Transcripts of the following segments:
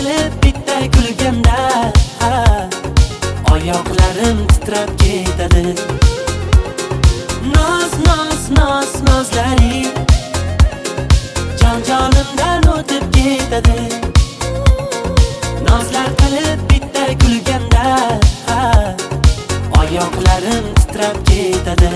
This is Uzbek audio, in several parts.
qilib bitta kulganda oyoqlarim titrab ketadi. Nozlaring jonimdan o'tib ketadi. Nozlar qilib bitta kulganda oyoqlarim titrab ketadi.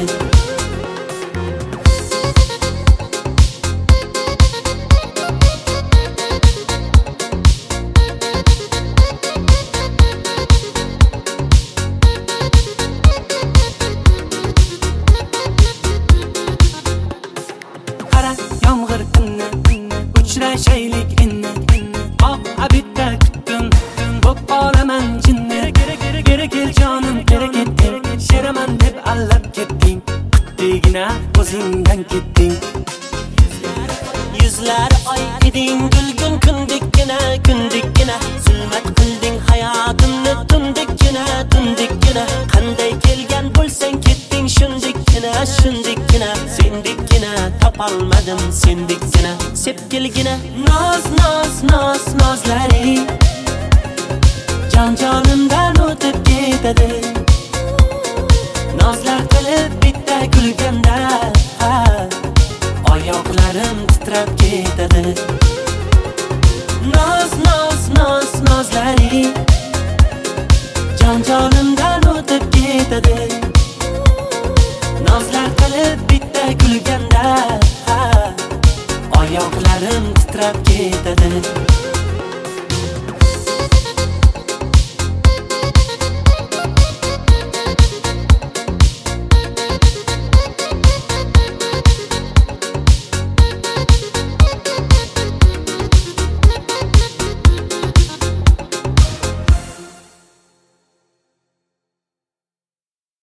Yomg'ir kuni uchrashaylik inni. Bitta kutdim bo'p qolaman jinni. Geri kel jonim, geri ketding. Sheraman deb allab ketding. Qutdegina o'zingdan ketding. Yuzlari oy eding, gulgun kundikkina. Zulmat qilding hayotimni tundikkina. Qanday kelgan bo'lsang ketding shundikkina. Sendikkina topolmadim sendikkina. Sepkilgina nozlaring jonimdan o'tib ketadi. Nozlar qilib bitta kulganda oyoqlarim titrab ketadi.